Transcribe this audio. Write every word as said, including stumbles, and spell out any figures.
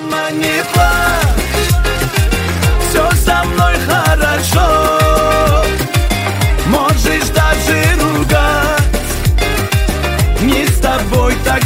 Мама, не плачь, все со мной хорошо. Можешь даже ругать, не с тобой так